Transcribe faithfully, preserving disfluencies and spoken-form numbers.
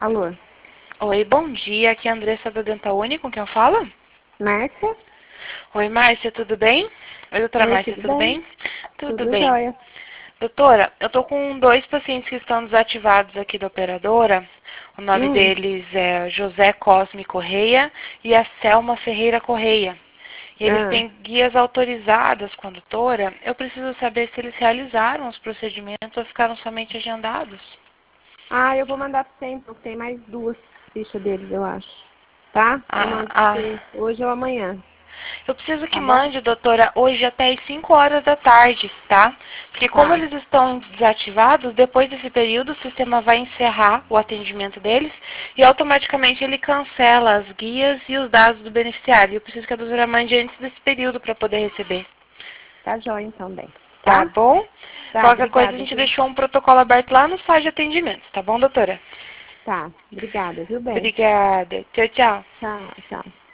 Alô? Oi, bom dia. Aqui é a Andressa da Dental Uni, com quem eu falo? Márcia? Oi, Márcia, tudo bem? Oi, doutora Oi, Márcia, tudo tudo bem? bem? Tudo Tudo bem. jóia. Doutora, eu tô com dois pacientes que estão desativados aqui da operadora. O nome Hum, deles é José Cosme Correia e a Selma Ferreira Correia. E eles ah. têm guias autorizadas com a doutora. Eu preciso saber se eles realizaram os procedimentos ou ficaram somente agendados. ah, eu vou mandar pra você, então. Tem mais duas fichas deles, eu acho. Tá? Eu Ah, mando pra ah. você hoje ou amanhã. Eu preciso que Tá bom? mande, doutora, hoje até às cinco horas da tarde, tá? Porque como Tá. eles estão desativados, depois desse período o sistema vai encerrar o atendimento deles e automaticamente ele cancela as guias e os dados do beneficiário. Eu preciso que a doutora mande antes desse período para poder receber. Tá jóia, então, bem. Tá Tá? bom? Tá, Qualquer coisa a obrigada, gente viu? deixou um protocolo aberto lá no site de atendimento, tá bom, doutora? Tá, obrigada, viu, bem? Obrigada. Tchau, tchau. Tchau, tchau.